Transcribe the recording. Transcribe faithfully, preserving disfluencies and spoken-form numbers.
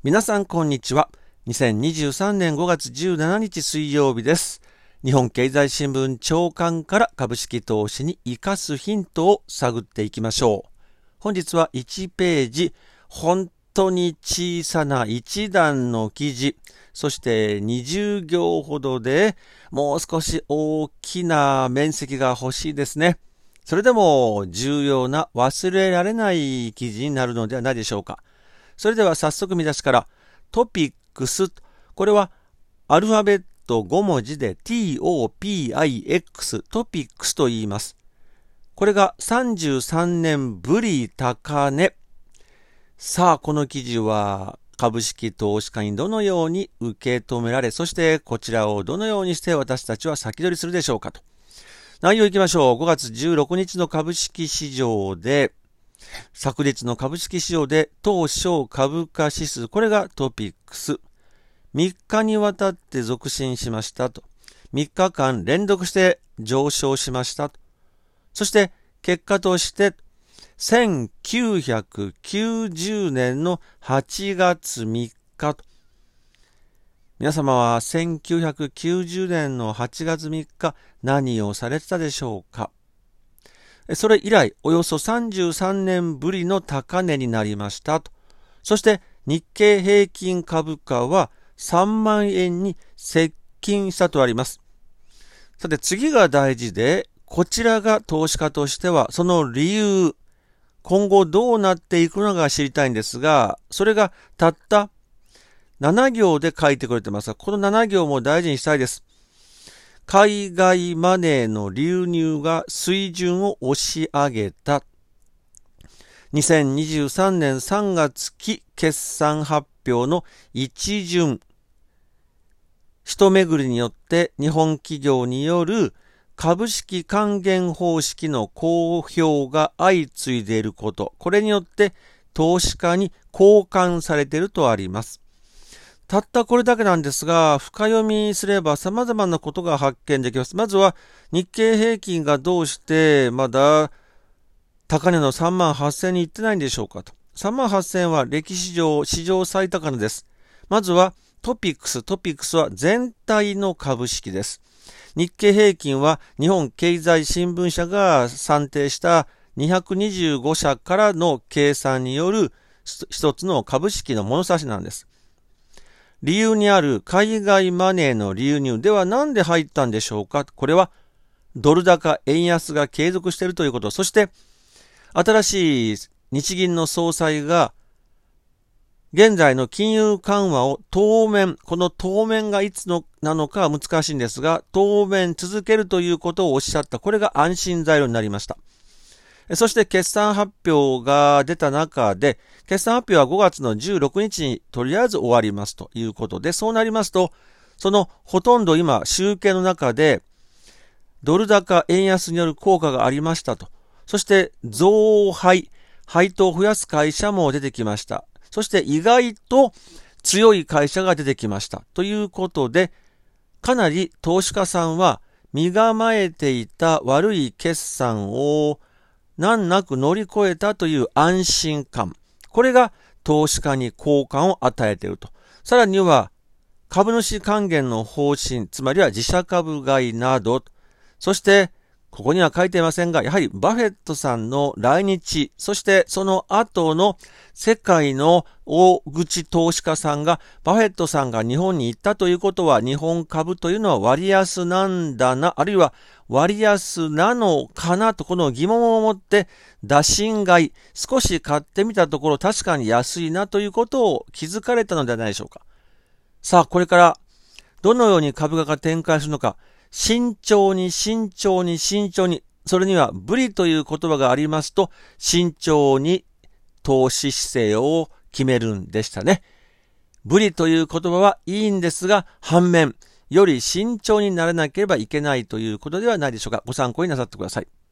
皆さんこんにちは。にせんにじゅうさんねんごがつじゅうしちにち水曜日です。日本経済新聞朝刊から株式投資に生かすヒントを探っていきましょう。本日はいちページ、本当に小さないち段の記事、そしてにじゅうぎょうほどでもう少し大きな面積が欲しいですね。それでも重要な忘れられない記事になるのではないでしょうか。それでは早速見出しからトピックス、これはアルファベットごもじで ティーオーピーアイエックス トピックスと言います。これがさんじゅうさんねんぶり高値。さあこの記事は株式投資家にどのように受け止められ、そしてこちらをどのようにして私たちは先取りするでしょうかと。内容いきましょう。ごがつじゅうろくにちの株式市場で昨日の株式市場で東証株価指数、これがトピックス。みっかにわたって続伸しましたと。みっかかん連続して上昇しましたと。そして結果としてせんきゅうひゃくきゅうじゅうねんのはちがつみっかと。皆様はせんきゅうひゃくきゅうじゅうねんのはちがつみっか何をされてたでしょうか。それ以来およそさんじゅうさんねんぶりの高値になりましたと。そして日経平均株価はさんまんえんに接近したとあります。さて次が大事で、こちらが投資家としてはその理由、今後どうなっていくのか知りたいんですが、それがたったななぎょうで書いてくれてますが、このななぎょうも大事にしたいです。海外マネーの流入が水準を押し上げた。にせんにじゅうさんねんさんがつ期決算発表の一巡。一巡りによって日本企業による株式還元方式の公表が相次いでいること。これによって投資家に交換されているとあります。たったこれだけなんですが、深読みすれば様々なことが発見できます。まずは日経平均がどうしてまだ高値のさんまんはっせんに行ってないんでしょうかと。さんまんはっせんは歴史上史上最高値です。まずはトピックス。トピックスは全体の株式です。日経平均は日本経済新聞社が算定したにひゃくにじゅうごしゃからの計算による一つの株式の物差しなんです。理由にある海外マネーの流入では何で入ったんでしょうか。これはドル高円安が継続しているということ。そして新しい日銀の総裁が現在の金融緩和を当面、この当面がいつのなのかは難しいんですが、当面続けるということをおっしゃった。これが安心材料になりました。そして決算発表が出た中で、決算発表はごがつのじゅうろくにちにとりあえず終わりますということで、そうなりますと、そのほとんど今集計の中でドル高円安による効果がありましたと。そして増配、配当を増やす会社も出てきました。そして意外と強い会社が出てきましたということで、かなり投資家さんは身構えていた悪い決算を難なく乗り越えたという安心感。これが投資家に好感を与えていると。さらには株主還元の方針、つまりは自社株買いなど、そしてここには書いていませんが、やはりバフェットさんの来日、そしてその後の世界の大口投資家さんが、バフェットさんが日本に行ったということは、日本株というのは割安なんだな、あるいは割安なのかなと、この疑問を持って打診買い、少し買ってみたところ確かに安いなということを気づかれたのではないでしょうか。さあ、これからどのように株価が展開するのか、慎重に慎重に慎重に、それにはブリという言葉がありますと、慎重に投資姿勢を決めるんでしたね。ブリという言葉はいいんですが、反面、より慎重にならなければいけないということではないでしょうか。ご参考になさってください。